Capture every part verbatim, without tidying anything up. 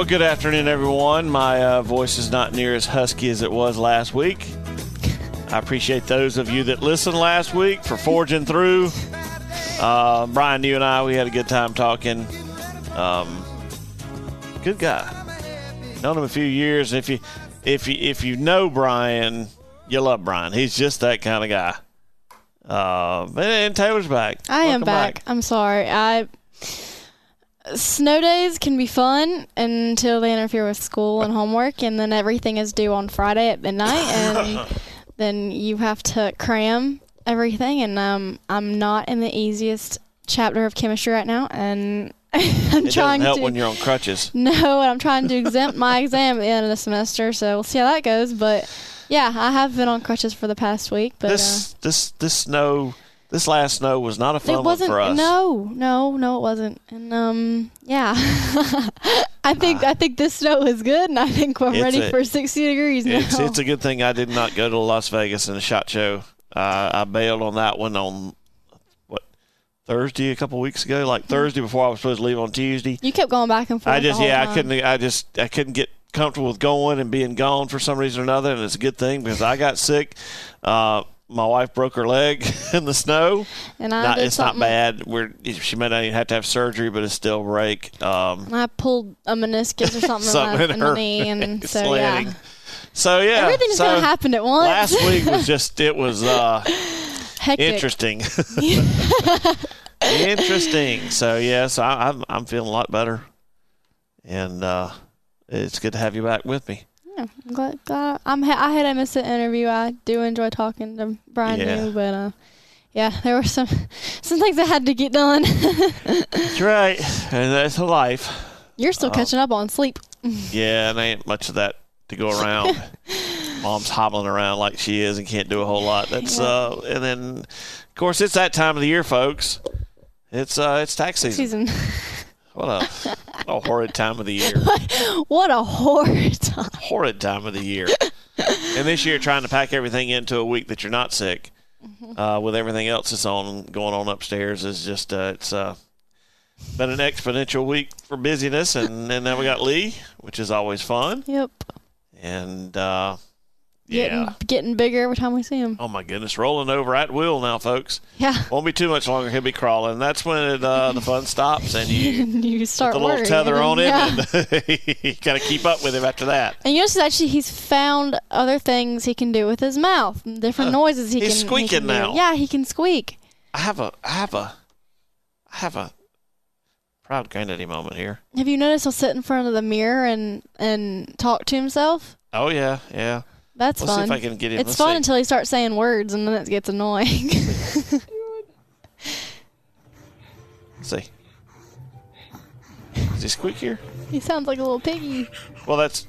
Well, good afternoon, everyone. My uh, voice is not near as husky as it was last week. I appreciate those of you that listened last week for forging through. Uh, Brian, you and I, we had a good time talking. Um, good guy. Known him a few years. If you, if you, if you know Brian, you love Brian. He's just that kind of guy. Uh, and Taylor's back. I Welcome am back. back. I'm sorry. I snow days can be fun until they interfere with school and homework, and then everything is due on Friday at midnight, and then you have to cram everything. And um, I'm not in the easiest chapter of chemistry right now, and I'm it trying doesn't help to, when you're on crutches. No, and I'm trying to exempt my exam at the end of the semester, so we'll see how that goes. But yeah, I have been on crutches for the past week. But this uh, this this snow, this last snow was not a fun it wasn't, one for us. No, no, no, it wasn't. And um, yeah, I think uh, I think this snow is good, and I think we're ready a, for sixty degrees now. It's, it's a good thing I did not go to Las Vegas in a SHOT Show. Uh, I bailed on that one on what Thursday a couple weeks ago, like Thursday before I was supposed to leave on Tuesday. You kept going back and forth. I just the whole yeah, time. I couldn't. I just I couldn't get comfortable with going and being gone for some reason or another, and it's a good thing because I got sick. Uh, my wife broke her leg in the snow. And I not, did it's something. not bad. We're she may not even have to have surgery, but it's still break. Um, I pulled a meniscus or something, something in, my, in my knee, and so sledding. yeah. So yeah, everything's so gonna happen at once. Last week was just it was uh, interesting. Interesting. So yes, I, I'm I'm feeling a lot better, and uh, it's good to have you back with me. Yeah, I'm glad. glad I'm. Ha- I had a miss an interview. I do enjoy talking to Brian Yeah. New, but uh, yeah, there were some some things I had to get done. That's right, and that's a life. You're still uh, catching up on sleep. Yeah, and ain't much of that to go around. Mom's hobbling around like she is and can't do a whole lot. That's yeah. uh, and then of course it's that time of the year, folks. It's uh, it's tax season. season. What a, a horrid time of the year. What a horrid time. Horrid time of the year. And this year, trying to pack everything into a week that you're not sick, mm-hmm. uh, with everything else that's on going on upstairs, is just uh, it's uh, been an exponential week for busyness. And, and then we got Lee, which is always fun. Yep. And uh, getting, yeah, getting bigger every time we see him. Oh my goodness, rolling over at will now, folks. Yeah. Won't be too much longer. He'll be crawling. That's when it, uh, the fun stops, and you you start put the little worrying. tether on him, yeah. and you got to keep up with him after that. And you notice actually he's found other things he can do with his mouth, different uh, noises he he's can. He's squeaking he can now. Do. Yeah, he can squeak. I have a, I have a, I have a proud granddaddy moment here. Have you noticed he'll sit in front of the mirror and and talk to himself? Oh yeah, yeah. That's Let's fun. see if I can get him. It's Let's fun see. until he starts saying words, and then it gets annoying. Let's see. Does he squeak here? He sounds like a little piggy. Well, that's.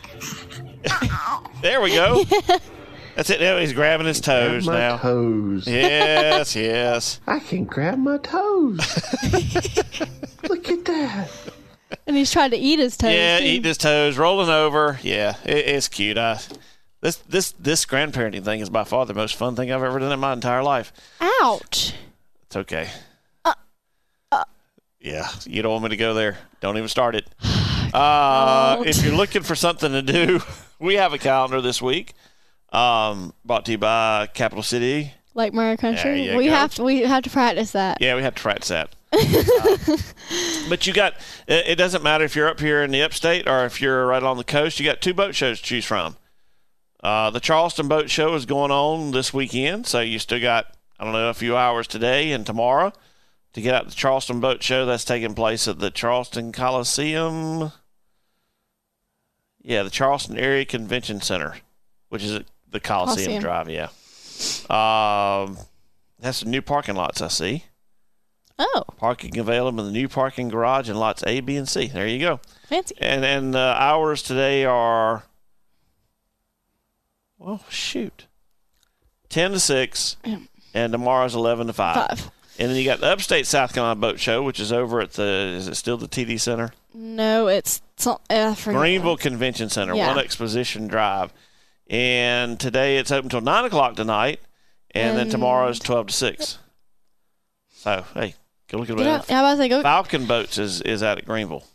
There we go. That's it. Now he's grabbing his toes grab my now. Toes. Yes, yes. I can grab my toes. Look at that. And he's trying to eat his toes. Yeah, too. eating his toes, rolling over. Yeah, it, it's cute. I, this this this grandparenting thing is by far the most fun thing I've ever done in my entire life. Ouch. It's okay. Uh, uh. Yeah, you don't want me to go there. Don't even start it. Uh, if you're looking for something to do, we have a calendar this week. Um, brought to you by Capital City. Like Murray Country. There you we go. have to we have to practice that. Yeah, we have to practice that. uh, but you got it, it doesn't matter if you're up here in the upstate or if you're right on the coast. You got two boat shows to choose from. Uh, the Charleston Boat Show is going on this weekend, so you still got, I don't know, a few hours today and tomorrow to get out the Charleston Boat Show. That's taking place at the Charleston Coliseum. Yeah, the Charleston Area Convention Center, which is at the Coliseum, Coliseum. Drive, yeah. Um, has some new parking lots, I see. Oh. Parking available in the new parking garage in lots A, B, and C. There you go. Fancy. And and the hours today are, well, shoot, ten to six, Yeah. and tomorrow's eleven to five. Five. And then you got the Upstate South Carolina Boat Show, which is over at the, is it still the T D Center? No, it's some, uh, I forget. Greenville Convention Center, Yeah. One Exposition Drive. And today it's open until nine o'clock tonight, and, and then tomorrow is twelve to six. So, hey, go look at Yeah, that. I was about to say, go. Falcon Boats is, is out at Greenville.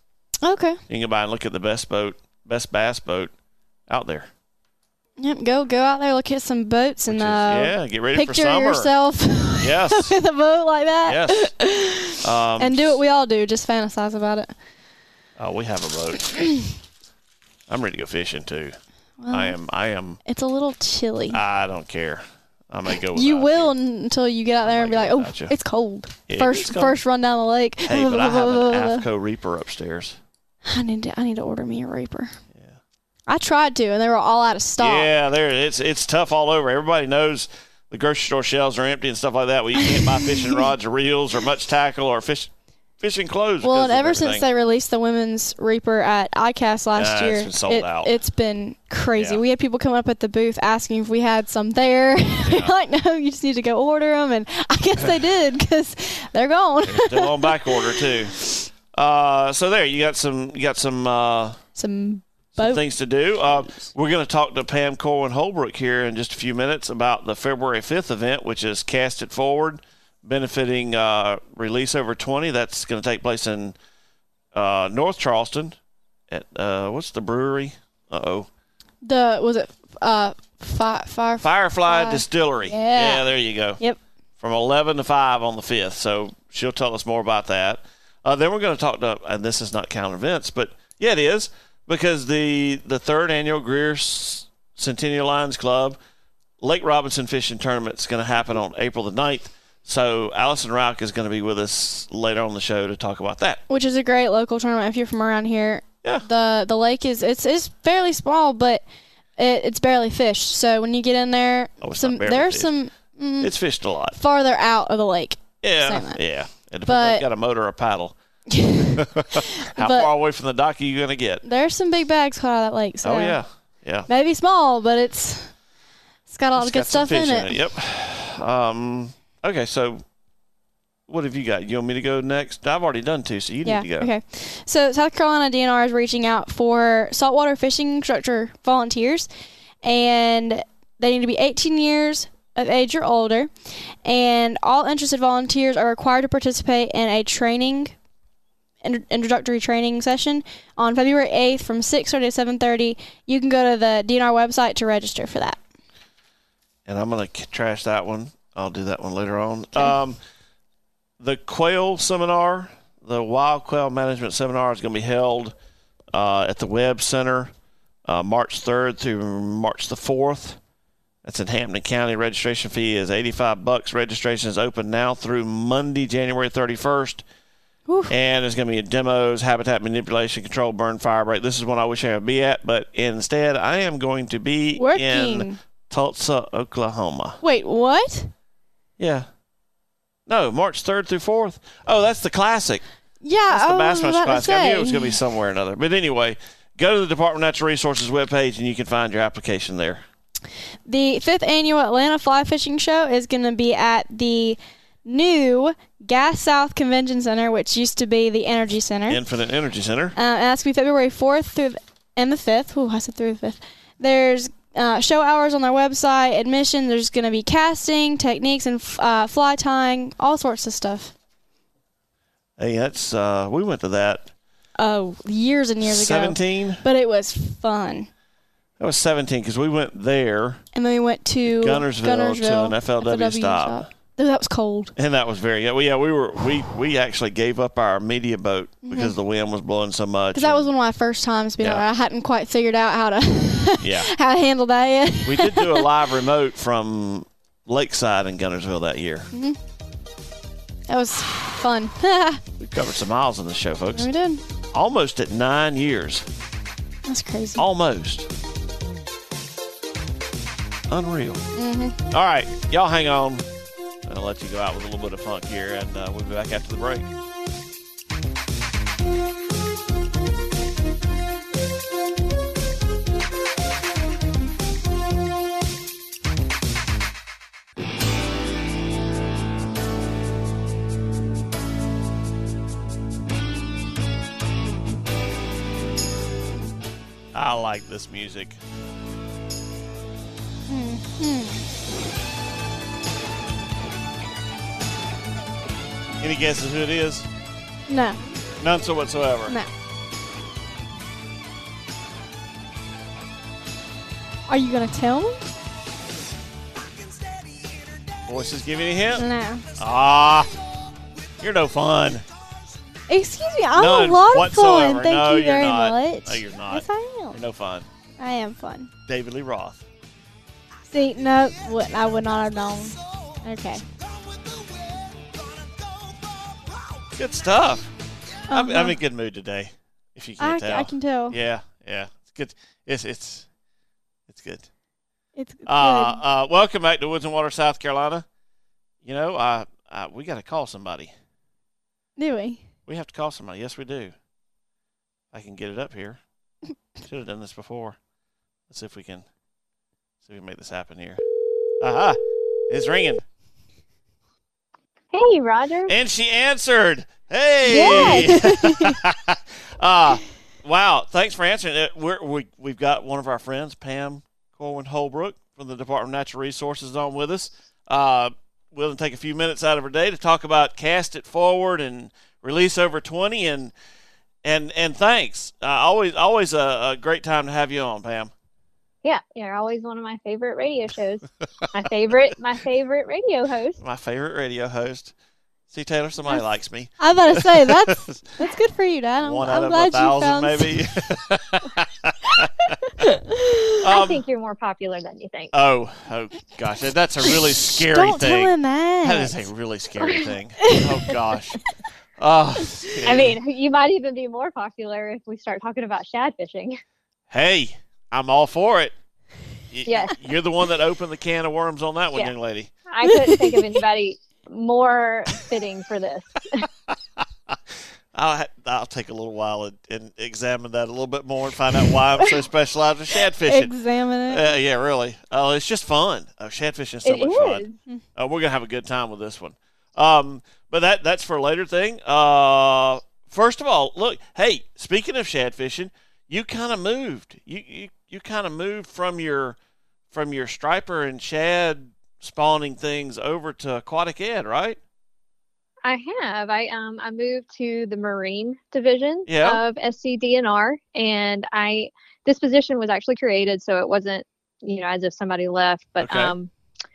Okay. You can go by and look at the best boat, best bass boat out there. Yep. Go go out there, look at some boats, and Which is- uh, yeah, get ready picture for summer. yourself Yes. with a boat like that. Yes. Um, And do what we all do. Just fantasize about it. Oh, we have a boat. I'm ready to go fishing too. Well, I am. I am. It's a little chilly. I don't care. I may go. You without will until you get out there and be might like, go "Oh, without you." it's cold." Yeah, first, it's cold. first run down the lake. Hey, but I have an AFCO Reaper upstairs. I need to. I need to order me a Reaper. Yeah. I tried to, and they were all out of stock. Yeah, there. It's it's tough all over. Everybody knows the grocery store shelves are empty and stuff like that. Well, you can't buy fishing rods or reels or much tackle or fish fishing clothes. Well, because and of ever since everything. they released the women's Reaper at I C A S last Yeah, year, it's been sold it, out. it's been crazy. Yeah. We had people come up at the booth asking if we had some there. We're like, no, you just need to go order them. And I guess they did because they're gone. They're still on back order too. Uh, so there, you got some, you got some, uh, some some boat. things to do. Uh, we're going to talk to Pam Corwin Holbrook here in just a few minutes about the February fifth event, which is Cast It Forward, benefiting uh, Release Over twenty. That's going to take place in uh, North Charleston at uh, what's the brewery? Uh oh, The was it uh fi- fire Firefly Fly. Distillery. Yeah. yeah, there you go. Yep. From eleven to five on the fifth. So she'll tell us more about that. Uh, then we're going to talk to, and this is not calendar events, but yeah, it is, because the the third annual Greer C- Centennial Lions Club Lake Robinson Fishing Tournament is going to happen on April the ninth. So Allison Rauch is going to be with us later on the show to talk about that. Which is a great local tournament if you're from around here. Yeah. The the lake is it's it's fairly small, but it, it's barely fished. So when you get in there, Oh, it's some not barely there's fished. some mm, It's fished a lot. farther out of the lake. Yeah, saying that. yeah. It depends But- if you got a motor or a paddle. How But- far away from the dock are you going to get? There's some big bags caught out of that lake. So Oh, yeah. Yeah. maybe small, but it's it's got a lot It's of good got some stuff in fish it. Yep. Um, okay, so what have you got? You want me to go next? I've already done two, so you Yeah. need to go. Okay. So South Carolina D N R is reaching out for saltwater fishing instructor volunteers, and they need to be eighteen years of age or older, and all interested volunteers are required to participate in a training in- introductory training session on February eighth from six thirty to seven thirty. You can go to the D N R website to register for that. And I'm going to trash that one. I'll do that one later on. Um, the quail seminar, the wild quail management seminar, is going to be held uh, at the Webb Center uh, March third through March the fourth. That's in Hampton County. Registration fee is eighty-five bucks. Registration is open now through Monday, January thirty-first. Whew. And there's going to be demos, habitat manipulation, control, burn, fire break. This is one I wish I would be at, but instead I am going to be Working. in Tulsa, Oklahoma. Wait, what? Yeah. No, March third through fourth. Oh, that's the classic. Yeah, That's the I was Bassmaster about to Classic. I knew it was say. going to be somewhere or another. But anyway, go to the Department of Natural Resources webpage and you can find your application there. The fifth annual Atlanta Fly Fishing Show is going to be at the new Gas South Convention Center, which used to be the Energy Center. Infinite Energy Center. Uh, and that's going to be February fourth through the, and the fifth. Ooh, I said through the fifth. There's uh, show hours on their website, admission. There's going to be casting, techniques, and uh, fly tying, all sorts of stuff. Hey, that's uh, we went to that. Oh, years and years ago. seventeen. But it was fun. That was seventeen because we went there, And then we went to Gunnersville, to an F L W stop. Ooh, that was cold. and that was very. Yeah, well, yeah, we were we we actually gave up our media boat because the wind was blowing so much. Because that was one of my first times being Yeah. there. I hadn't quite figured out how to yeah. how to handle that yet. We did do a live remote from Lakeside in Gunnersville that year. That was fun. We covered some miles in the show, folks. We did. Almost at nine years. That's crazy. Almost. Unreal. Mm-hmm. All right, y'all hang on. I'll let you go out with a little bit of funk here, and uh, we'll be back after the break. I like this music. Any guesses who it is? No, None so whatsoever. no. Are you gonna tell me? Voices give you any hint? No. Ah, you're no fun. Excuse me, I'm None a lot of whatsoever. fun. Thank No, you you're very not. much. No, you're not. Yes, I am. You're no fun. I am fun. David Lee Roth. See, no, what I would not have known. Okay. Good stuff. I'm, Uh-huh. I'm in a good mood today. If you can't I, tell. I can tell. Yeah, yeah. It's good. It's it's it's good. It's good. Uh, uh, welcome back to Woods and Water, South Carolina. You know, I, I we got to call somebody. Do we? We have to call somebody. Yes, we do. I can get it up here. Should have done this before. Let's see if we can see if we can make this happen here. Aha! It's ringing. Hey, Roger. And she answered. Hey! Yes. uh, wow. Thanks for answering it. We're, we, we've got one of our friends, Pam Corwin Holbrook from the Department of Natural Resources, on with us. Uh, willing to take a few minutes out of her day to talk about Cast It Forward and Release Over twenty. And and and thanks. Uh, always always a, a great time to have you on, Pam. Yeah, you're always one of my favorite radio shows. my favorite, my favorite radio host. My favorite radio host. See, Taylor, somebody That's- likes me. I was about to say that's that's good for you, Dad. I'm, One I'm out of glad a thousand, you found. maybe. I Um, think you're more popular than you think. Oh, oh gosh, that's a really scary Don't thing. tell him that. That is a really scary thing. Oh gosh. Oh. I mean, you might even be more popular if we start talking about shad fishing. Hey, I'm all for it. Y- Yes. You're the one that opened the can of worms on that one, Yeah. young lady. I couldn't think of anybody more fitting for this. I'll ha- I'll take a little while and, and examine that a little bit more and find out why I'm so specialized in shad fishing. Examine it. Uh, yeah, really. Oh, it's just fun. Oh, shad fishing is so It much is. fun. Uh, we're gonna have a good time with this one. Um, but that that's for a later thing. Uh, first of all, look. Hey, speaking of shad fishing, you kind of moved. You you, you kind of moved from your from your striper and shad spawning things over to aquatic ed, right? I have. I um I moved to the Marine Division Yeah. of S C D N R, and I this position was actually created, so it wasn't, you know, as if somebody left, but Okay. um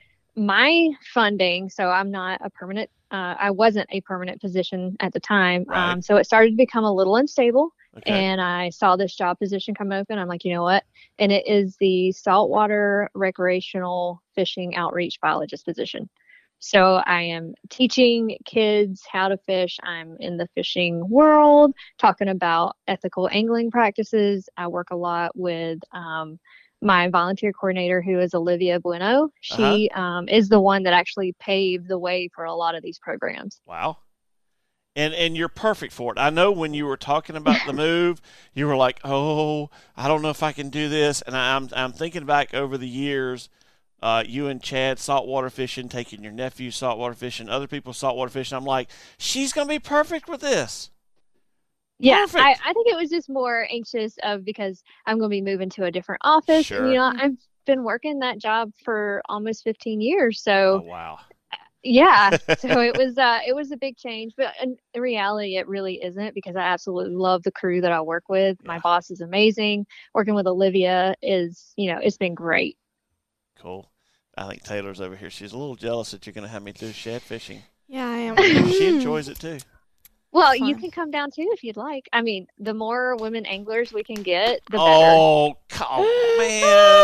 my funding, so I'm not a permanent uh, I wasn't a permanent position at the time. Right. Um so it started to become a little unstable, Okay. and I saw this job position come open. I'm like, you know what? And it is the saltwater recreational fishing outreach biologist position. So I am teaching kids how to fish. I'm in the fishing world, talking about ethical angling practices. I work a lot with um, my volunteer coordinator, who is Olivia Bueno. She um, is the one that actually paved the way for a lot of these programs. Wow. And and you're perfect for it. I know when you were talking about the move, you were like, "Oh, I don't know if I can do this." And I'm I'm thinking back over the years, uh, you and Chad saltwater fishing, taking your nephew saltwater fishing, other people saltwater fishing. I'm like, she's gonna be perfect with this. Yeah, Perfect. I, I think it was just more anxious of because I'm going to be moving to a different office. Sure. And, you know, I've been working that job for almost fifteen years. Oh So wow. yeah, so it was uh, it was a big change, but in, in reality, it really isn't, because I absolutely love the crew that I work with. My Yeah. boss is amazing. Working with Olivia is, you know, it's been great. Cool. I think Taylor's over here. She's a little jealous that you're gonna have me do shad fishing. Yeah, I am. She enjoys it too. Well, you Fun. can come down too if you'd like. I mean, the more women anglers we can get, the better. Oh, come man.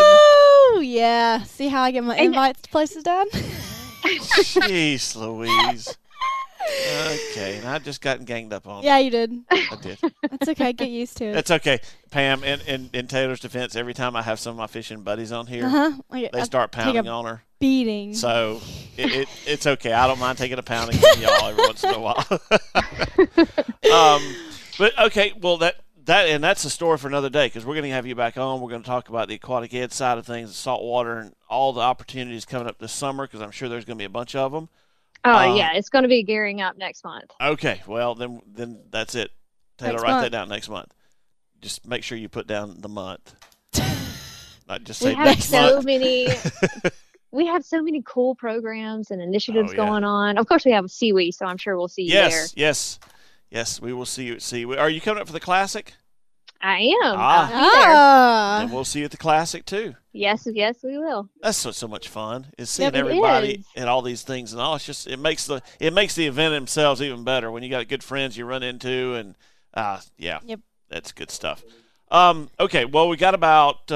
Oh yeah. See how I get my And- invites to places, Dad? Jeez Louise. Okay, and I just gotten ganged up on. Yeah, you did. I did. That's okay. Get used to it. That's okay, Pam. In, in in Taylor's defense, every time I have some of my fishing buddies on here, Uh huh. Like, they I start take pounding a on her. beating. So it, it it's okay. I don't mind taking a pounding from y'all every once in a while. um, but okay, well that that and that's a story for another day, because we're going to have you back on. We're going to talk about the aquatic ed side of things, the saltwater, and all the opportunities coming up this summer, because I'm sure there's going to be a bunch of them. Oh Uh, yeah, it's going to be gearing up next month. Okay, well then then that's it. Taylor, Next write month. that down next month. Just make sure you put down the month. Not just say We have next so month. many. We have so many cool programs and initiatives Oh, yeah. going on. Of course, we have Seawee, so I'm sure we'll see you Yes, there. yes, yes. We will see you at Seawee. Are you coming up for the classic? I am. Ah. I'll be there. Ah. And we'll see you at the Classic, too. Yes, yes, we will. That's so, so much fun. Is seeing Yep, it everybody is. and all these things and all. It's just it makes the it makes the event themselves even better when you got good friends you run into and uh yeah. Yep. That's good stuff. Um okay, well we got about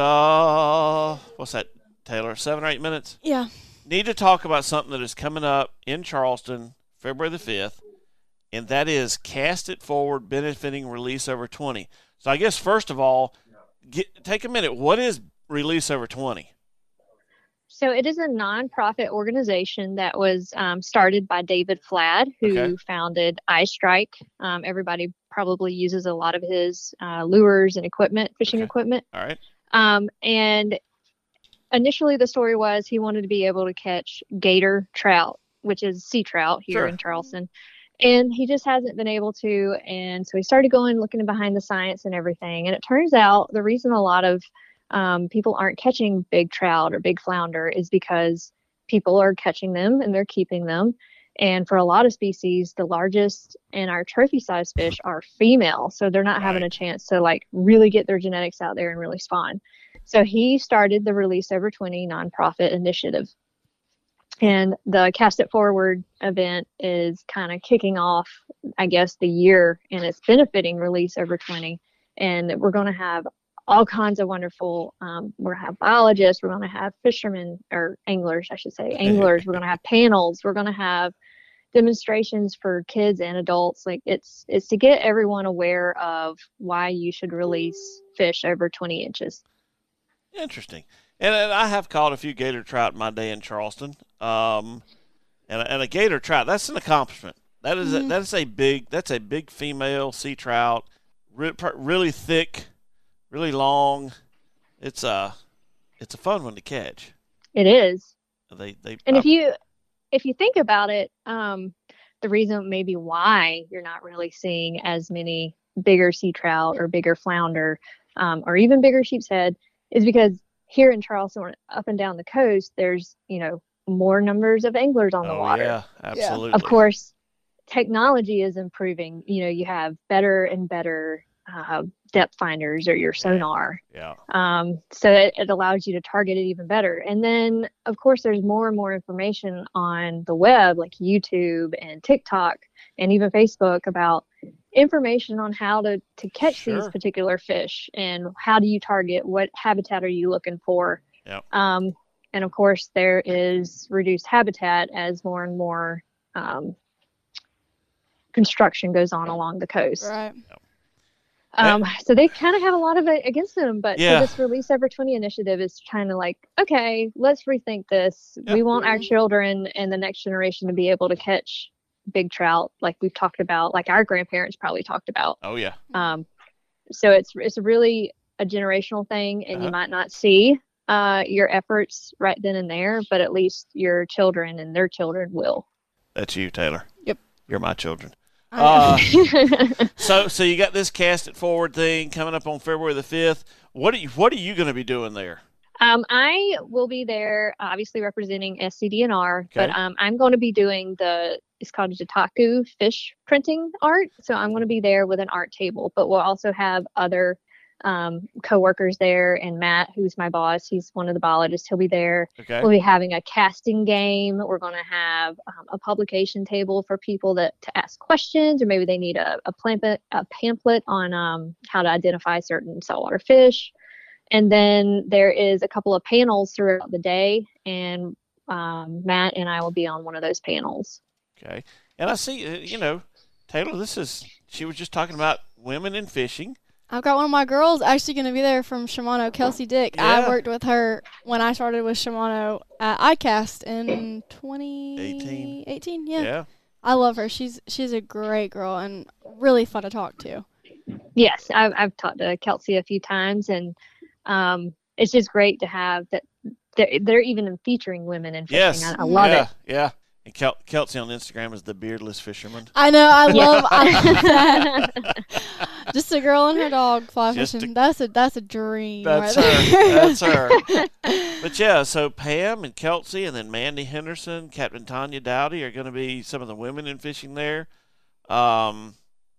uh what's that, Taylor? Seven or eight minutes? Yeah. Need to talk about something that is coming up in Charleston, February the fifth, and that is Cast It Forward benefiting Release Over twenty. So I guess first of all, get, take a minute. What is Release Over twenty? So it is a nonprofit organization that was um, started by David Flad, who Okay. founded iStrike. Um, everybody probably uses a lot of his uh, lures and equipment, fishing Okay. equipment. All right. Um, and initially, the story was he wanted to be able to catch gator trout, which is sea trout here Sure. in Charleston. And he just hasn't been able to. And so he started going, looking behind the science and everything. And it turns out the reason a lot of um, people aren't catching big trout or big flounder is because people are catching them and they're keeping them. And for a lot of species, the largest and our trophy size fish are female. So they're not having a Right. chance to like really get their genetics out there and really spawn. So he started the Release Over twenty nonprofit initiative. And the Cast It Forward event is kind of kicking off, I guess, the year, and it's benefiting Release Over twenty. And we're going to have all kinds of wonderful, um, we're going to have biologists, we're going to have fishermen, or anglers, I should say, anglers. We're going to have panels. We're going to have demonstrations for kids and adults. Like it's, it's to get everyone aware of why you should release fish over twenty inches. Interesting. And, and I have caught a few gator trout in my day in Charleston. Um, and, a- and a gator trout, that's an accomplishment. That is a, that is a big that's a big female sea trout, re- per- really thick, really long. It's a it's a fun one to catch. It is. They they And I- if you if you think about it, um, the reason maybe why you're not really seeing as many bigger sea trout or bigger flounder um, or even bigger sheep's head is because here in Charleston, or up and down the coast, there's you know more numbers of anglers on the oh water. yeah, absolutely. Of course, technology is improving. You know, you have better and better uh, depth finders or your sonar. Yeah. Um, so it, it allows you to target it even better. And then, of course, there's more and more information on the web, like YouTube and TikTok and even Facebook, about information on how to, to catch Sure. these particular fish and how do you target, what habitat are you looking for. Yep. Um, and of course, there is reduced habitat as more and more um, construction goes on along the coast. Right. Um, so they kind of have a lot of it against them, but Yeah. so this Release Over twenty initiative is trying to like, okay, let's rethink this. Yeah. We want our children and the next generation to be able to catch big trout, like we've talked about, like our grandparents probably talked about. Oh yeah. Um, so it's it's really a generational thing, and Uh-huh. you might not see uh, your efforts right then and there, but at least your children and their children will. That's you, Taylor. Yep. You're my children. I Uh, so so you got this Cast It Forward thing coming up on February the fifth. What are you what are you going to be doing there? Um, I will be there, obviously representing S C D N R, but Okay. um, I'm going to be doing the, it's called Jitaku fish printing art. So I'm going to be there with an art table, but we'll also have other um, co-workers there. And Matt, who's my boss, he's one of the biologists, he'll be there. Okay. We'll be having a casting game. We're going to have um, a publication table for people that to ask questions, or maybe they need a, a pamphlet, a pamphlet on um, how to identify certain saltwater fish. And then there is a couple of panels throughout the day, and um, Matt and I will be on one of those panels. Okay. And I see, uh, you know, Taylor, this is, she was just talking about women in fishing. I've got one of my girls actually going to be there from Shimano, Kelsey Dick. Yeah. I worked with her when I started with Shimano at iCast in twenty eighteen. Yeah. Yeah. I love her. She's she's a great girl and really fun to talk to. Yes, I've, I've talked to Kelsey a few times, and um, it's just great to have that. They're, they're even featuring women in fishing. Yes. I, I love yeah, it. Yeah. And Kel- Kelsey on Instagram is the beardless fisherman. I know. I love I love that. Just a girl and her dog fly Just fishing. a- that's a that's a dream. That's right her. there. That's her. But yeah, so Pam and Kelsey and then Mandy Henderson, Captain Tanya Dowdy are going to be some of the women in fishing there. Um,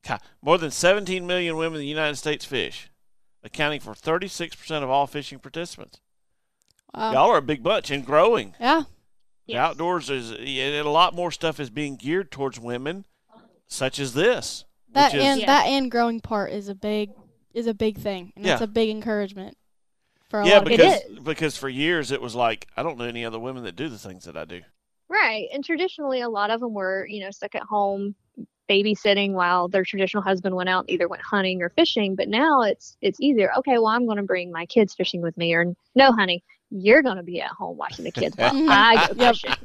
God, more than seventeen million women in the United States fish, accounting for thirty-six percent of all fishing participants. Wow. Y'all are a big bunch and growing. Yeah. The outdoors is and a lot more stuff is being geared towards women, such as this. That which is, and Yeah. that and growing part is a big is a big thing, and it's Yeah. a big encouragement for a yeah, lot of people. because It is. because for years it was like I don't know any other women that do the things that I do. Right. And traditionally, a lot of them were, you know, stuck at home babysitting while their traditional husband went out, either went hunting or fishing. But now it's it's either, okay, well, I'm going to bring my kids fishing with me, or no, honey, you're going to be at home watching the kids while I go Yep. fishing.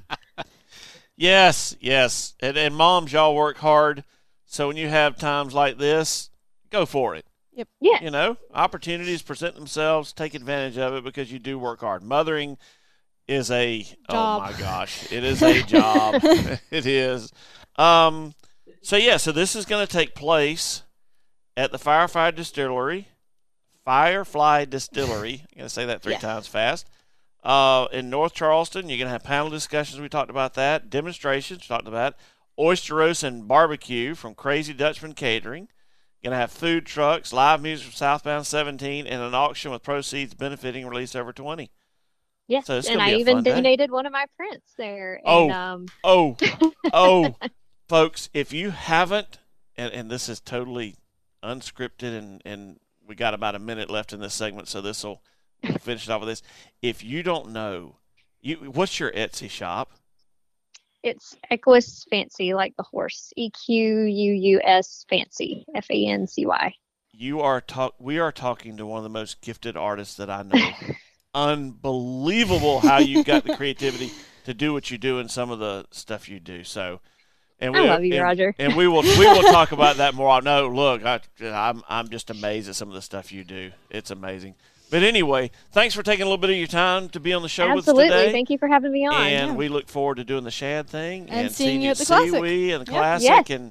Yes, yes, and, and moms, y'all work hard. So when you have times like this, go for it. Yes. You know, opportunities present themselves. Take advantage of it because you do work hard. Mothering is a Job. oh my gosh, it is a job. It is. Um, so yeah, so this is going to take place at the Firefly Distillery, Firefly Distillery. I'm going to say that three Yes. times fast. Uh, in North Charleston, you're going to have panel discussions. We talked about that. Demonstrations. We talked about oyster roast and barbecue from Crazy Dutchman Catering. Going to have food trucks, live music from Southbound seventeen, and an auction with proceeds benefiting Release Over twenty. Yes. So it's and gonna I be a even fun day. donated one of my prints there. Oh. And, um, Oh, oh, folks, if you haven't, and, and this is totally unscripted, and, and we got about a minute left in this segment, so this will we'll finish it off with this. If you don't know, you what's your Etsy shop? it's Equus Fancy, like the horse. E Q U U S Fancy. F A N C Y. You are talk. We are talking to one of the most gifted artists that I know. Unbelievable how you got the creativity to do what you do and some of the stuff you do. So, and I we love you, and, Roger. And we will we will talk about that more. No, look, I, I'm I'm just amazed at some of the stuff you do. It's amazing. But anyway, thanks for taking a little bit of your time to be on the show Absolutely. with us today. Thank you for having me on. And Yeah. we look forward to doing the Shad thing And seeing you at the Seawee Classic. and the Yep. Classic Yes. and.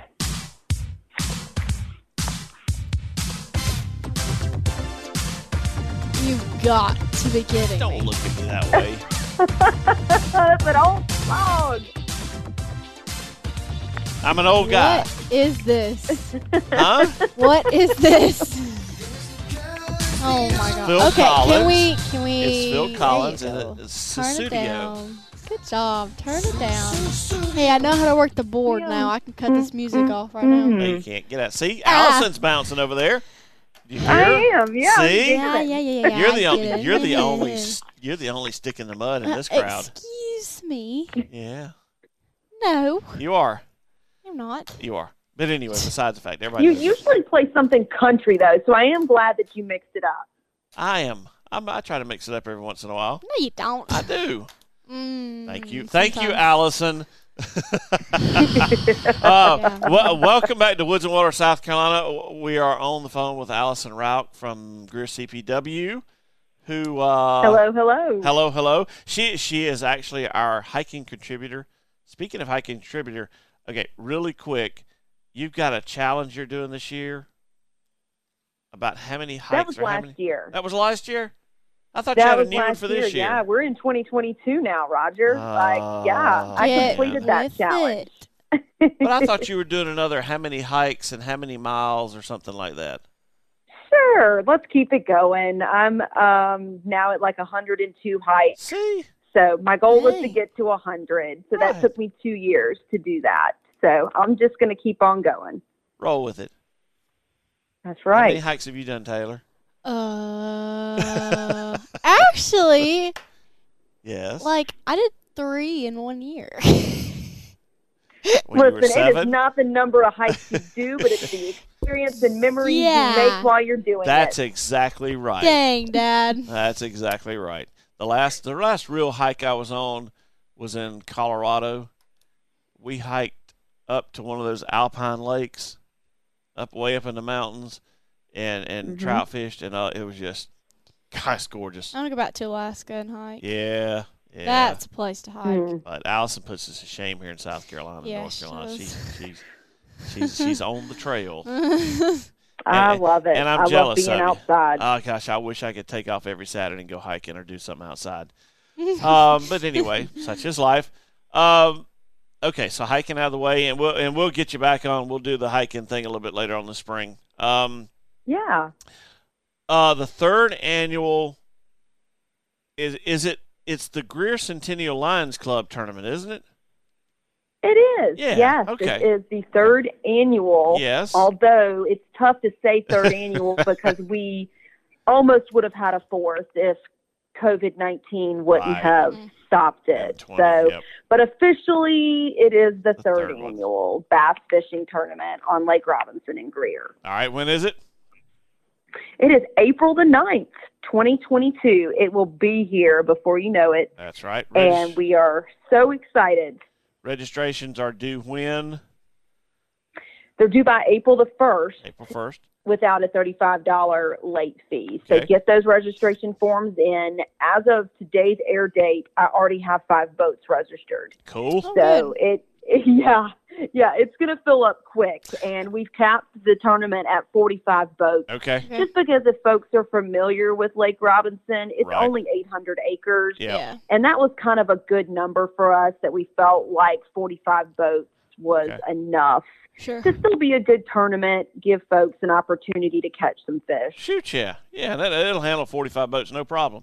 You've got to be kidding Don't me. look at me that way. That's an old song. I'm an old guy. What is this? Huh? What is this? Oh my god. Phil okay, Collins. can we can we It's Phil there you Collins go. and it's the Turn it studio. down. Good job. Turn it down. Hey, I know how to work the board now. I can cut this music off right now. No, you can't get out. See, Ah. Allison's bouncing over there. Do you hear? I am, yeah. See? Yeah, yeah, yeah, yeah. You're I the get only. it. You're the Yeah, only. yeah, s- You're the only stick in the mud in yeah. this Uh, crowd. Excuse me. Yeah, No, you are. I'm not. You are. But anyway, besides the fact, everybody. You knows usually play something country though, so I am glad that you mixed it up. I am. I'm, I try to mix it up every once in a while. No, you don't. I do. Mm, Thank you. Thank you, sometimes. Allison. uh, Yeah. well, welcome back to Woods and Water, South Carolina. We are on the phone with Allison Rauch from Greer C P W, who uh, hello, hello. hello, hello. She she is actually our hiking contributor. Speaking of hiking contributor, okay, really quick, you've got a challenge you're doing this year about how many hikes That was or how last many? year. That was last year. I thought you That had a was new one last for year. this year. Yeah, we're in twenty twenty-two now, Roger. like, yeah, I Get completed that with challenge. it. But I thought you were doing another how many hikes and how many miles or something like that. Sure, let's keep it going. I'm um, now at like one hundred two hikes. See? So my goal was to Hey. get to one hundred. So Right. that took me two years to do that. So I'm just going to keep on going. Roll with it. That's How many right. hikes have you done, Taylor? Uh, actually, Yes. like I did three in one year. when you were Listen, it seven? is not the number of hikes you do, but it's the experience and memories Yeah. you make while you're doing That's it. exactly right. Dang, Dad. That's exactly right. The last the last real hike I was on was in Colorado. We hiked up to one of those alpine lakes, up way up in the mountains, and and Mhm. trout fished, and uh, it was just, gosh, gorgeous. I want to go back to Alaska and hike. Yeah, yeah. That's a place to hike. Mm. But Allison puts us to shame here in South Carolina, Yeah, North she Carolina. does. She's she's she's she's on the trail. I And- love it. and I'm I jealous love being of you. outside. Oh gosh, I wish I could take off every Saturday and go hiking or do something outside. um, but anyway, such is life. Um, okay, so hiking out of the way, and we'll and we'll get you back on. We'll do the hiking thing a little bit later on in the spring. Um, Yeah. uh, the third annual is is it? It's the Greer Centennial Lions Club tournament, isn't it? It is. Yeah, Yes. okay. It is the third annual. Yes. Although it's tough to say third annual because we almost would have had a fourth if COVID nineteen wouldn't Right. have Mhm. stopped And it. twenty, So, yep. but officially, it is the, The third, third one. annual bass fishing tournament on Lake Robinson in Greer. All right, when is it? It is April the ninth, twenty twenty-two. It will be here before you know it. That's right. Regis- And we are so excited. registrations are due when? They're due by April the first April first. without a thirty-five dollars late fee. So Okay. get those registration forms in. As of today's air date, I already have five boats registered. Cool. Oh, So good. it, yeah, yeah, it's going to fill up quick. And we've capped the tournament at forty-five boats. Okay. Okay. Just because if folks are familiar with Lake Robinson, it's Right. only eight hundred acres. Yeah. Yeah. And that was kind of a good number for us that we felt like forty-five boats was Okay. enough Sure. to still be a good tournament, give folks an opportunity to catch some fish. Shoot, yeah, yeah. That it'll handle forty-five boats, no problem.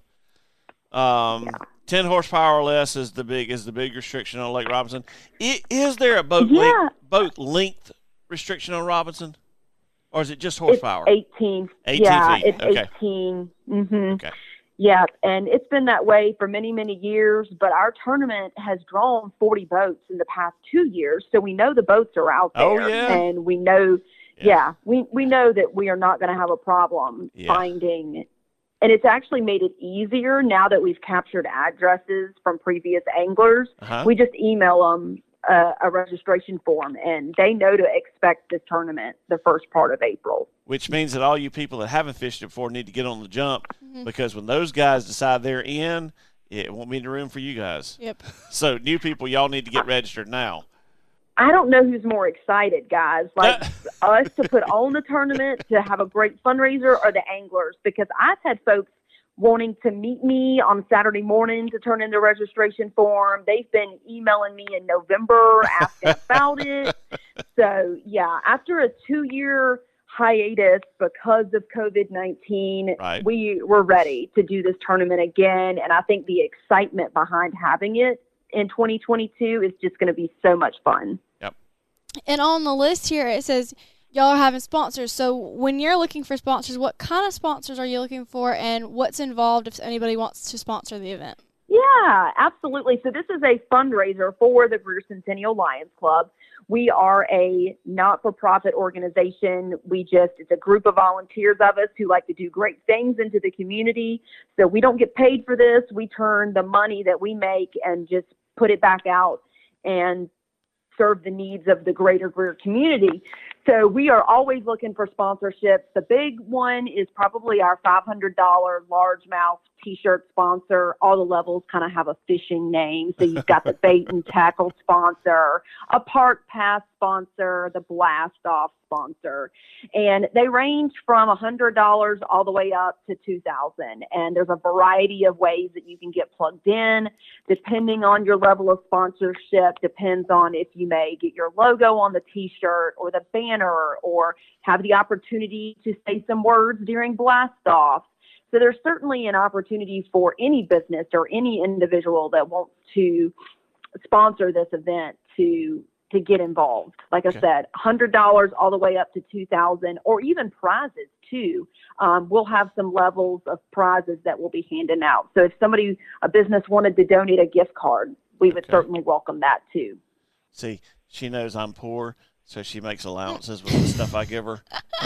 Um, ten horsepower or less is the big is the big restriction on Lake Robinson. I, is there a boat Yeah. length, boat length restriction on Robinson, or is it just horsepower? It's eighteen. eighteen yeah, feet. it's Okay. eighteen. Mm-hmm. Okay. Yeah, and it's been that way for many, many years, but our tournament has drawn forty boats in the past two years, so we know the boats are out there. Oh, yeah? And we know, Yeah. yeah, we, we know that we are not going to have a problem Yeah. finding, and it's actually made it easier now that we've captured addresses from previous anglers. Uh-huh. We just email them a, a registration form, and they know to expect this tournament the first part of April. Which means that all you people that haven't fished it before need to get on the jump, Mhm. because when those guys decide they're in, it won't be any room for you guys. Yep. So new people, y'all need to get registered now. I don't know who's more excited, guys. Like us to put on the tournament, to have a great fundraiser, or the anglers. Because I've had folks wanting to meet me on Saturday morning to turn in their registration form. They've been emailing me in November asking about it. So, yeah, after a two-year hiatus because of COVID nineteen, Right. we were ready to do this tournament again. And I think the excitement behind having it in twenty twenty-two is just going to be so much fun. And on the list here, it says y'all are having sponsors. So when you're looking for sponsors, what kind of sponsors are you looking for, and what's involved if anybody wants to sponsor the event? Yeah, absolutely. So this is a fundraiser for the Greer Centennial Lions Club. We are a not-for-profit organization. We just, it's a group of volunteers of us who like to do great things into the community. So we don't get paid for this. We turn the money that we make and just put it back out and serve the needs of the greater Greer community. So we are always looking for sponsorships. The big one is probably our five hundred dollars largemouth t-shirt sponsor. All the levels kind of have a fishing name. So you've got the bait and tackle sponsor, a park pass sponsor, the blast off sponsor. And they range from one hundred dollars all the way up to two thousand dollars. And there's a variety of ways that you can get plugged in, depending on your level of sponsorship. Depends on if you may get your logo on the t-shirt or the banner, or have the opportunity to say some words during blast off. So there's certainly an opportunity for any business or any individual that wants to sponsor this event to to get involved. Like I Okay. said, one hundred dollars all the way up to two thousand dollars, or even prizes too. Um, we'll have some levels of prizes that we'll be handing out. So if somebody, a business wanted to donate a gift card, we would Okay. certainly welcome that too. See, she knows I'm poor, so she makes allowances with the stuff I give her.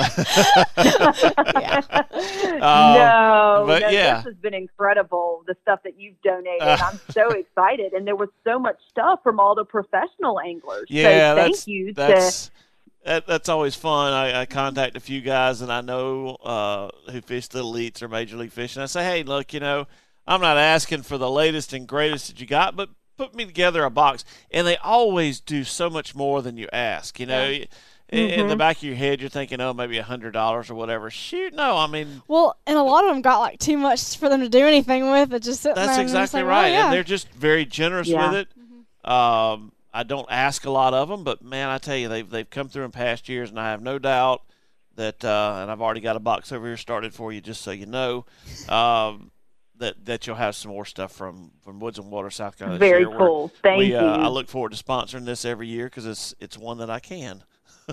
Yeah. Uh, no, but no, yeah. this has been incredible, the stuff that you've donated. Uh. I'm so excited. And there was so much stuff from all the professional anglers. Yeah, so that's thank you to that's that, that's always fun. I, I contact a few guys that I know uh, who fish the elites or major league fishing. I say, hey, look, you know, I'm not asking for the latest and greatest that you got, but put me together a box. And they always do so much more than you ask. You know, in, in the Mhm. back of your head, you're thinking, oh, maybe a hundred dollars or whatever. Shoot, no, I mean. Well, and a lot of them got like too much for them to do anything with. It just sitting That's there and they're just exactly like, right, oh, yeah. and they're just very generous Yeah. with it. Um, I don't ask a lot of them, but man, I tell you, they've they've come through in past years, and I have no doubt that. Uh, and I've already got a box over here started for you, just so you know. Um, That, that you'll have some more stuff from, from Woods and Water, South Carolina. This Very year. cool. We're, Thank we, you. Uh, I look forward to sponsoring this every year because it's it's one that I can.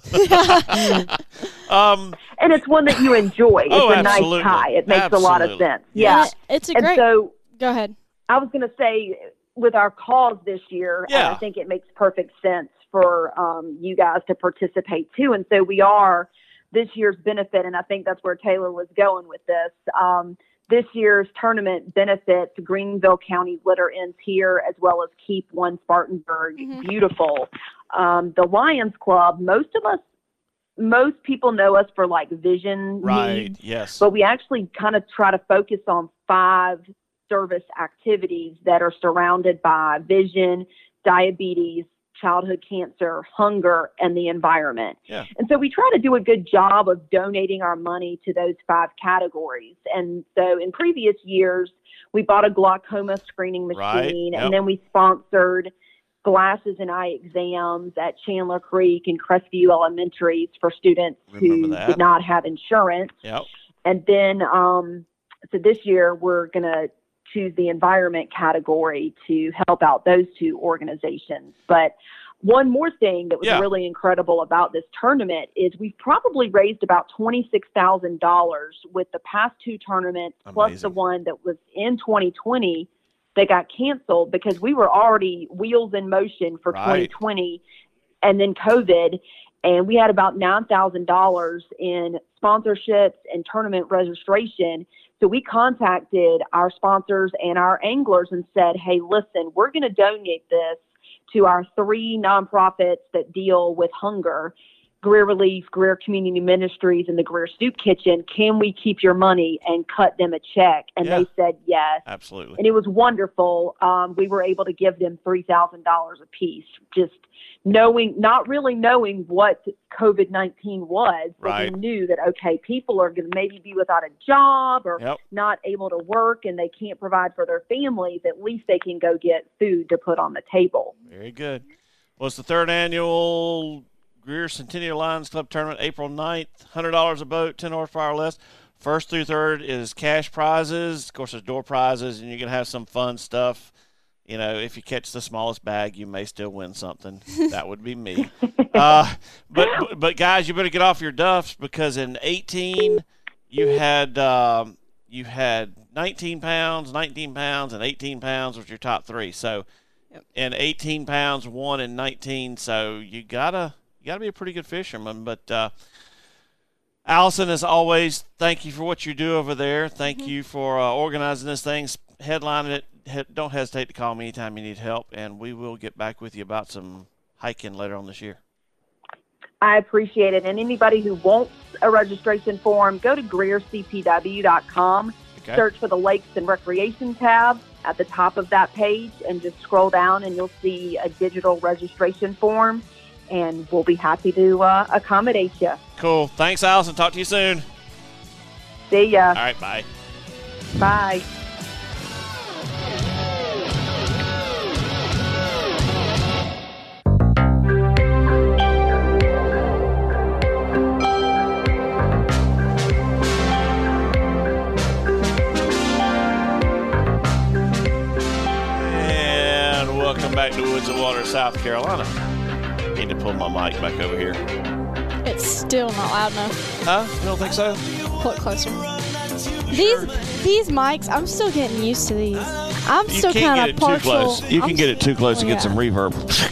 um, and it's one that you enjoy. It's oh, a nice absolutely. tie. It makes Absolutely. a lot of sense. Yeah. Yeah, it's a and great. so Go ahead. I was going to say, with our cause this year, Yeah. I think it makes perfect sense for um, you guys to participate too. And so we are this year's benefit, and I think that's where Taylor was going with this. Um, This year's tournament benefits Greenville County Litter Ends Here, as well as Keep One Spartanburg. Mhm. Beautiful. Um, the Lions Club, most of us, most people know us for like vision right, needs, yes. but we actually kind of try to focus on five service activities that are surrounded by vision, diabetes, childhood cancer, hunger, and the environment. Yeah. And so we try to do a good job of donating our money to those five categories. And so in previous years, we bought a glaucoma screening Right, machine, yep. and then we sponsored glasses and eye exams at Chandler Creek and Crestview Elementaries for students Remember who that. did not have insurance. Yep. And then, um, so this year we're going to choose the environment category to help out those two organizations. But one more thing that was Yeah. really incredible about this tournament is we've probably raised about twenty-six thousand dollars with the past two tournaments, plus the Amazing. one that was in twenty twenty that got canceled because we were already wheels in motion for Right. twenty twenty and then COVID. And we had about nine thousand dollars in sponsorships and tournament registration. So we contacted our sponsors and our anglers and said, hey, listen, we're going to donate this to our three nonprofits that deal with hunger, Greer Relief, Greer Community Ministries, and the Greer Soup Kitchen. Can we keep your money and cut them a check? And Yeah. they said yes. Absolutely. And it was wonderful. Um, we were able to give them three thousand dollars a piece, just knowing, not really knowing what COVID nineteen was, but Right. we knew that, okay, people are going to maybe be without a job or Yep. not able to work and they can't provide for their families. At least they can go get food to put on the table. Very good. Well, it's the third annual Greer Centennial Lions Club Tournament, April ninth. one hundred dollars a boat, ten horsepower or less. First through third is cash prizes. Of course, there's door prizes, and you're going to have some fun stuff. You know, if you catch the smallest bag, you may still win something. That would be me. Uh, but, but, guys, you better get off your duffs because in eighteen, you had um, you had nineteen pounds, nineteen pounds, and eighteen pounds was your top three. So, Yep. and eighteen pounds, one and nineteen. So you gotta you gotta be a pretty good fisherman. But uh, Allison, as always, thank you for what you do over there. Thank Mm-hmm. you for uh, organizing this thing, headlining it. He- don't hesitate to call me anytime you need help, and we will get back with you about some hiking later on this year. I appreciate it. And anybody who wants a registration form, go to Greer C P W dot com, Okay. search for the Lakes and Recreation tab at the top of that page, and just scroll down and you'll see a digital registration form, and we'll be happy to uh, accommodate you. Cool. Thanks, Allison. Talk to you soon. See ya. All right, bye. Bye. And welcome back to Woods and Water, South Carolina. Need to pull my mic back over here. It's still not loud enough. Huh? You don't think so? Pull it closer. These these mics, I'm still getting used to these. I'm You still can't kind get of it partial. too close. You I'm can get it too close to oh, get yeah. some reverb.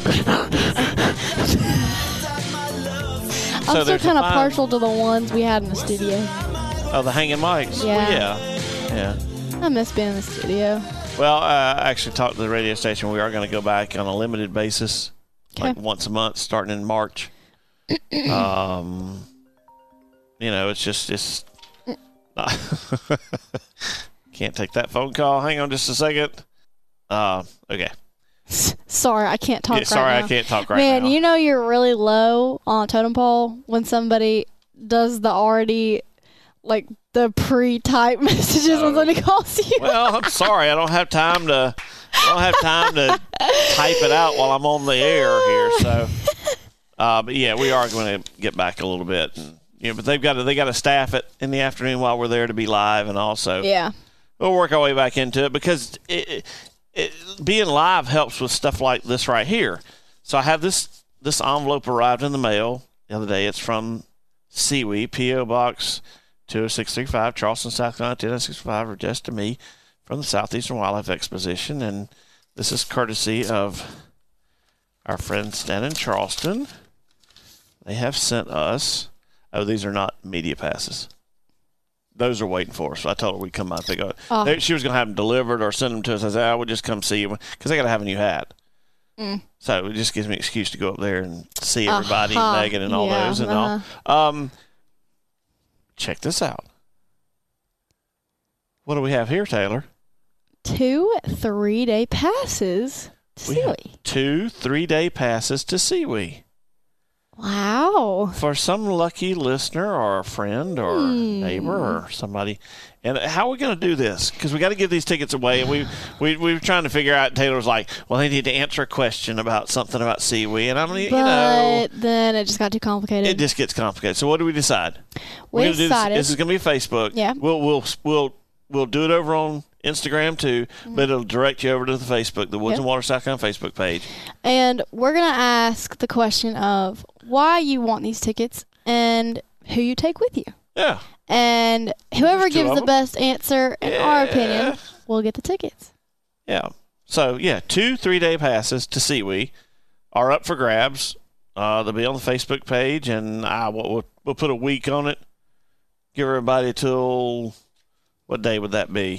I'm So still there's a kind of fine- partial to the ones we had in the studio. Oh, the hanging mics. Well, Yeah. yeah. Yeah. I miss being in the studio. Well, uh, I actually talked to the radio station. We are going to go back on a limited basis, like Okay. once a month, starting in March. um, you know, it's just it's. Can't take that phone call. Hang on just a second. Uh, okay. Sorry, I can't talk Yeah, right sorry, now. I can't talk right Man, now. you know you're really low on a totem pole when somebody does the already, like, the pre-type messages when Oh. somebody calls you. Well, I'm sorry. I don't have time to I don't have time to type it out while I'm on the air here. So, uh, but yeah, we are going to get back a little bit. And, you know, but they've got to, they got to staff it in the afternoon while we're there to be live, and also Yeah. we'll work our way back into it because it, it, it, being live helps with stuff like this right here. So I have this this envelope arrived in the mail the other day. It's from Seawee, P O Box two oh six three five, Charleston, South Carolina, ten oh six five, addressed to me from the Southeastern Wildlife Exposition. And this is courtesy of our friends down in Charleston. They have sent us, oh, these are not media passes. Those are waiting for us. So I told her we'd come by and pick up. Oh. They, she was going to have them delivered or send them to us. I said, I would just come see you because I got to have a new hat. Mm. So it just gives me an excuse to go up there and see everybody, Uh-huh. Megan and all Yeah, those and uh-huh. all. Um, check this out. What do we have here, Taylor? Two three-day passes to We have Seawee. two three-day passes to Seawee. Wow. For some lucky listener or a friend or Hmm. neighbor or somebody. And how are we going to do this? Because we got to give these tickets away. And we, we, we were trying to figure out, Taylor was like, well, they need to answer a question about something about Seawee. And I'm like, you know, But then it just got too complicated. it just gets complicated. So what do we decide? we We're gonna do this. decided. This is going to be Facebook. Yeah. We'll, we'll, we'll, we'll do it over on Instagram too, Mm-hmm. but it'll direct you over to the Facebook, the Woods Yep. and Water South Carolina Facebook page. And we're going to ask the question of why you want these tickets and who you take with you. Yeah. And whoever There's two gives of the them. best answer, in our Yeah. opinion, will get the tickets. Yeah. So, yeah, two three-day passes to Seawee are up for grabs. Uh, they'll be on the Facebook page, and I will, we'll, we'll put a week on it. Give everybody till, what day would that be?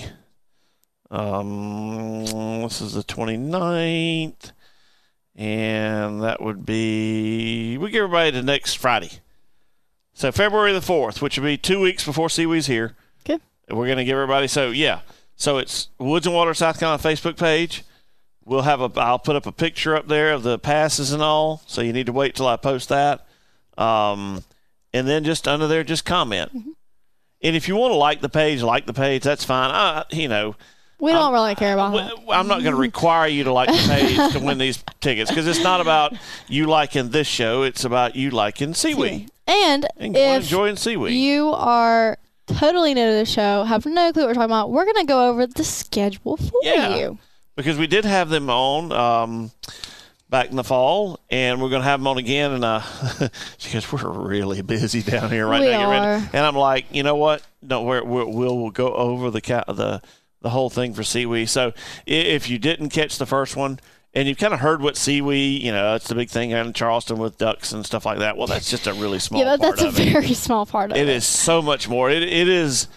Um, this is the twenty-ninth, and that would be, we give everybody to next Friday. So February the fourth, which would be two weeks before Seawee's here. Okay. We're going to give everybody, so yeah. So it's Woods and Water South Carolina Facebook page. We'll have a, I'll put up a picture up there of the passes and all, so you need to wait till I post that. Um, and then just under there, just comment. Mm-hmm. And if you want to like the page, like the page, that's fine. I, you know, We don't really care about w- that. I'm not going to require you to like the page to win these tickets because it's not about you liking this show. It's about you liking Seawee And and if enjoying Seawee. you are totally new to the show, have no clue what we're talking about, we're going to go over the schedule for Yeah. you. Because we did have them on um, back in the fall, and we're going to have them on again. And uh, she goes, we're really busy down here right We now. Get ready. are. And I'm like, you know what? No, we're, we're, we'll, we'll go over the ca- the the whole thing for Seawee. So i- if you didn't catch the first one, and you've kind of heard what Seawee, you know, it's the big thing in Charleston with ducks and stuff like that. Well, that's just a really small Yeah, that, part that's a of it. very small part of it. It is so much more. It It is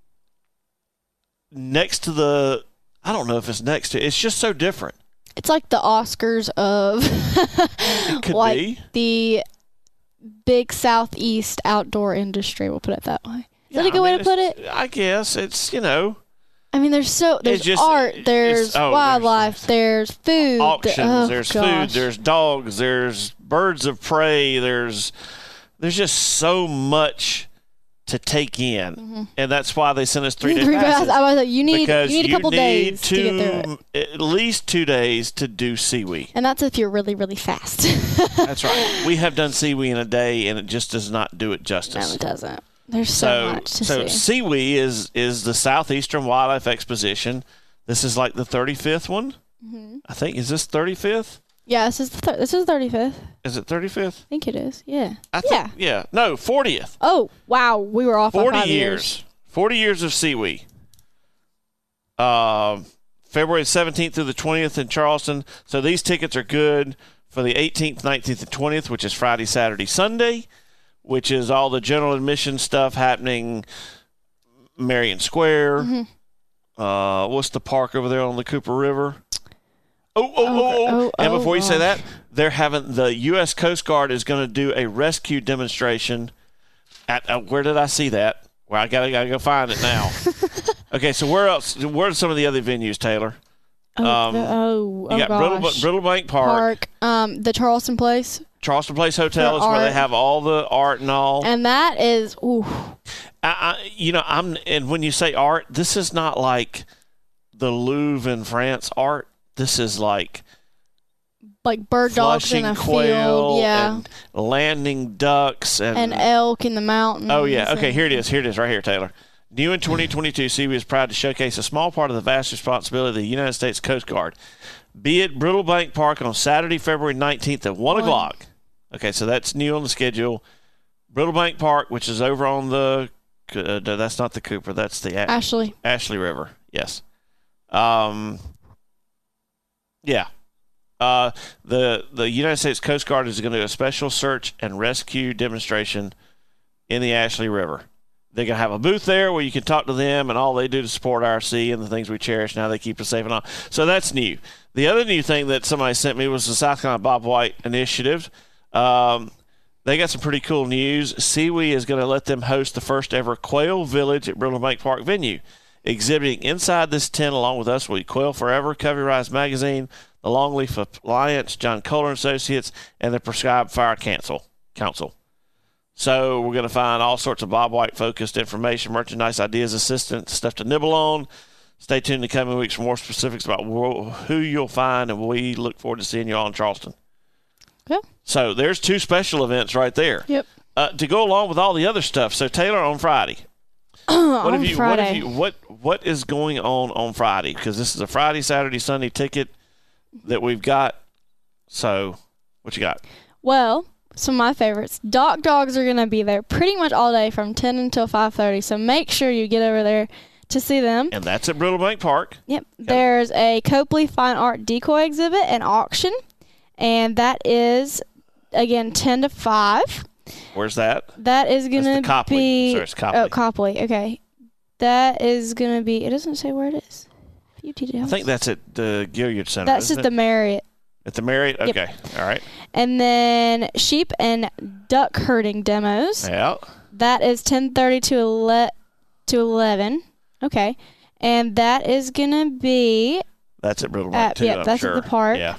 next to the, I don't know if it's next to, it's just so different. It's like the Oscars of Could like be. the big Southeast outdoor industry. We'll put it that way. Is that Yeah, a good I way mean, to put it's- it? I guess it's, you know, I mean, there's so there's just- art, it's- there's oh, wildlife, there's, food, there- auctions, oh, there's gosh. food, there's dogs, there's birds of prey, there's there's just so much to take in, and that's why they sent us three day Mm-hmm. Three passes. passes. I was like, you need because you need a couple need days two, to get through it, at least two days to do Seawee. and that's if you're really really fast. That's right. We have done Seawee in a day, and it just does not do it No, justice. it doesn't. There's so, So, much to so see. Seawee is is the Southeastern Wildlife Exposition. This is like the thirty-fifth one. Mm-hmm. I think is this thirty-fifth? Yeah, this is the thir- this is thirty-fifth. Is it thirty-fifth? I think it is. Yeah. I think, yeah. yeah. No, fortieth. Oh wow, we were off by Forty five years. Forty years of Seawee. Um, February seventeenth through the twentieth in Charleston. So these tickets are good for the eighteenth, nineteenth, and twentieth, which is Friday, Saturday, Sunday, which is all the general admission stuff happening. Marion Square. Mm-hmm. Uh, what's the park over there on the Cooper River? Oh, oh, oh, Oh, oh. oh, And oh, before you say gosh. that, they're having the U S Coast Guard is going to do a rescue demonstration at, uh, where did I see that? Well, I got to go find it now. Okay, so where else? Where are some of the other venues, Taylor? Oh, Um, the- oh, oh You got gosh. Brittle, Brittlebank Park, Park, um, the Charleston Place, Charleston Place Hotel is For where they art. have all the art and all. and that is ooh, I, I, you know, I'm, and when you say art, this is not like the Louvre in France art. This is like like bird dogs in flushing a quail field, yeah, and landing ducks and, and elk in the mountains. oh yeah, okay, and- here it is. Here it is, right here, Taylor. New in twenty twenty-two, Seaway is proud to showcase a small part of the vast responsibility of the United States Coast Guard. Be at Brittle Bank Park on Saturday, February nineteenth at one One. o'clock. Okay, so that's new on the schedule. Brittle Bank Park, which is over on the uh, no, that's not the Cooper, that's the A- Ashley. Ashley River. Yes. Um. Yeah. Uh, the the United States Coast Guard is going to do a special search and rescue demonstration in the Ashley River. They're going to have a booth there where you can talk to them and all they do to support I R C and the things we cherish and how they keep us safe and all. So that's new. The other new thing that somebody sent me was the South Carolina Bob White Initiative. Um, they got some pretty cool news. Seawee is going to let them host the first ever Quail Village at Brittle Bank Park venue. Exhibiting inside this tent along with us will be Quail Forever, Covey Rise Magazine, the Longleaf Alliance, John Kohler Associates, and the Prescribed Fire Council. Council. So we're going to find all sorts of Bob White-focused information, merchandise ideas, assistance, stuff to nibble on. Stay tuned in the coming weeks for more specifics about who you'll find, and we look forward to seeing you all in Charleston. Yep. So there's two special events right there. Yep. Uh, to go along with all the other stuff. So Taylor, on Friday. What on have you, Friday. What, have you, what what is going on on Friday? Because this is a Friday, Saturday, Sunday ticket that we've got. So, what you got? Well, some of my favorites. Dock Dogs are going to be there pretty much all day from ten until five thirty. So make sure you get over there to see them. And that's at Brittle Bank Park. Yep. There's a Copley Fine Art Decoy exhibit and auction, and that is, again, ten to five. Where's that? That is going That's the to Copley. be... Sorry, it's Copley. Oh, Copley. Okay. That is going to be... It doesn't say where it is. Few details. I think that's at the Gilliard Center. That's isn't at the it? Marriott. At the Marriott? Yep. Okay. All right. And then sheep and duck herding demos. Yeah. That is ten thirty to ele- to eleven. Okay. And that is going to be That's at Brittle Bank, At- too, yep, I'm that's at sure. the park. Yeah.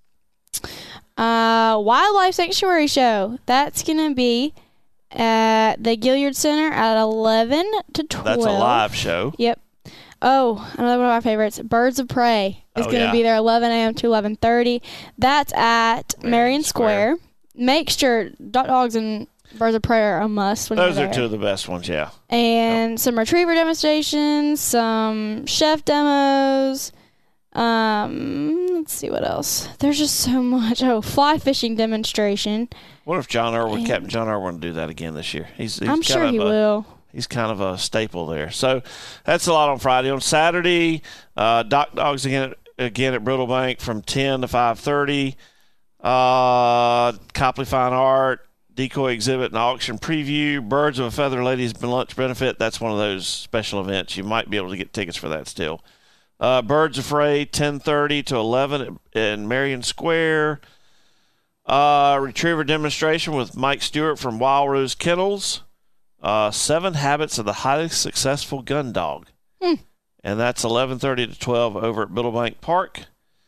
uh, Wildlife Sanctuary Show. That's going to be at the Gilliard Center at eleven to twelve. That's a live show. Yep. Oh, another one of my favorites, Birds of Prey, is Oh, going to yeah. be there eleven a.m. to eleven thirty. That's at Marion Marion Square. Square. Make sure Duck Dogs and Birds of Prey are a must when Those you're are there. two of the best ones, yeah. And some retriever demonstrations, some chef demos. Um, let's see what else. There's just so much. Oh, fly fishing demonstration. What if John Irwin, And- Captain John Irwin, do that again this year? He's, he's I'm kind sure of he a, will. He's kind of a staple there. So that's a lot on Friday. On Saturday, uh, Dock Dogs again at, again at Brittle Bank from ten to five thirty. Uh, Copley Fine Art, Decoy Exhibit and Auction Preview, Birds of a Feather Ladies Lunch Benefit. That's one of those special events. You might be able to get tickets for that still. Uh, Birds of Prey, ten thirty to eleven in Marion Square. Uh, Retriever Demonstration with Mike Stewart from Wild Rose Kennels. Uh, Seven Habits of the Highly Successful Gun Dog. Hmm. And that's eleven thirty to twelve over at Middlebank Park.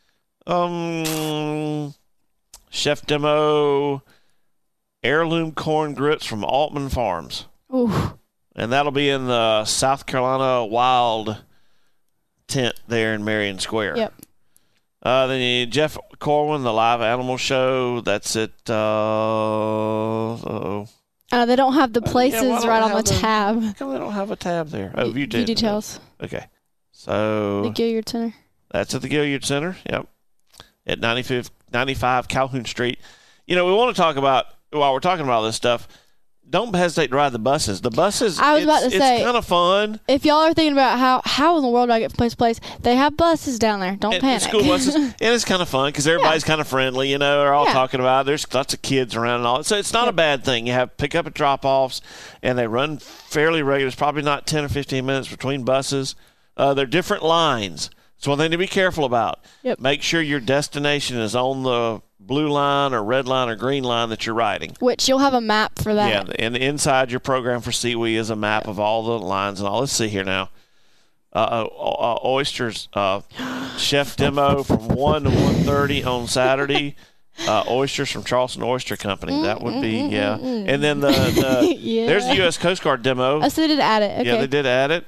Um, Chef Demo, Heirloom Corn Grits from Altman Farms. Ooh. And that'll be in the South Carolina Wild tent there in Marion Square. Yep. Uh, then you, Jeff Corwin, the live animal show. That's at, uh, uh-oh. Uh, they don't have the Uh, yeah, places why don't right they on the have the- tab. How come they don't have a tab there? Oh, view, View details. Okay. So The Gilliard Center. that's at the Gilliard Center. Yep. At ninety-five, ninety-five Calhoun Street. You know, we want to talk about, while we're talking about all this stuff, don't hesitate to ride the buses. The buses, I was it's, about to it's say- kind of fun. If y'all are thinking about how how in the world do I get from place to place, they have buses down there. Don't And- panic. and school buses, and it's kind of fun because everybody's kind of friendly. You know, they're all Yeah. talking about it. There's lots of kids around and all. So it's not a Yep. bad thing. You have pick up and drop offs, and they run fairly regular. It's probably not ten or fifteen minutes between buses. Uh, they're different lines. It's one thing to be careful about. Yep. Make sure your destination is on the blue line or red line or green line that you're riding. Which you'll have a map for that. Yeah, and inside your program for Seawee is a map of all the lines and all. Let's see here now. Uh, uh, uh, oysters, uh, chef demo from one to one thirty on Saturday. Uh, oysters from Charleston Oyster Company. That would be yeah. And then the, the Yeah. there's the U S Coast Guard demo. Oh, so they did add it. Okay. Yeah, they did add it.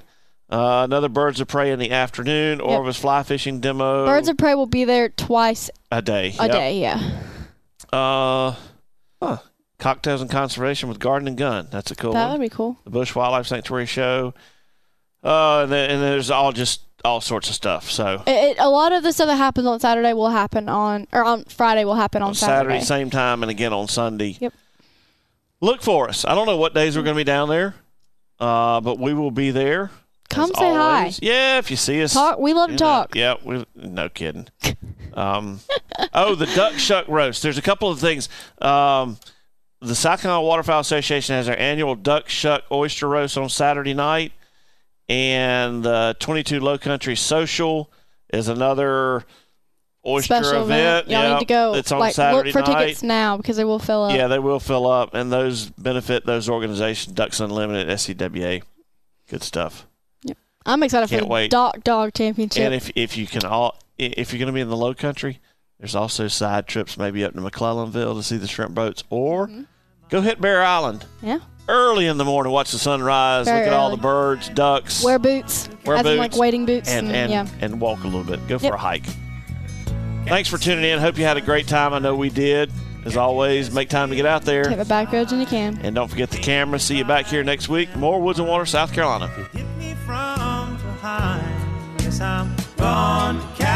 Uh, another Birds of Prey in the afternoon. Yep. Orvis fly fishing demo. Birds of Prey will be there twice a day. A yep. day, yeah. Uh, huh. Cocktails and Conservation with Garden and Gun. That's a cool that one. That would be cool. The Bush Wildlife Sanctuary show. Uh, and, then, and there's all just all sorts of stuff. So it, it, a lot of the stuff that happens on Saturday will happen on, or on Friday will happen on, on Saturday. Saturday, same time, and again on Sunday. Yep. Look for us. I don't know what days we're going to be down there, uh, but we will be there. Come say always. hi. Yeah, if you see us. Talk. We love to talk. Yeah, we, no kidding. um, oh, the duck shuck roast. There's a couple of things. Um, the South Carolina Waterfowl Association has their annual duck shuck oyster roast on Saturday night, and the twenty-two Low Country Social is another oyster Special event. event. Y'all yep. need to go. It's on like, Saturday look for night. tickets now because they will fill up. Yeah, they will fill up, and those benefit those organizations, Ducks Unlimited, S C W A. Good stuff. Yep. I'm excited Can't for the wait. Dock Dog Championship. And if if you can all if you're going to be in the Low Country, there's also side trips maybe up to McClellanville to see the shrimp boats, or mm-hmm. go hit Bear Island. Yeah. Early in the morning, watch the sunrise, Very look at early. all the birds, ducks. Wear boots. Wear as boots. In like wading boots. And, and, and, yeah. and walk a little bit. Go yep. for a hike. Thanks for tuning in. Hope you had a great time. I know we did. As always, make time to get out there. Take the back roads when you can. And don't forget the camera. See you back here next week. More Woods and Water, South Carolina. You hit me from behind. Guess I'm gone to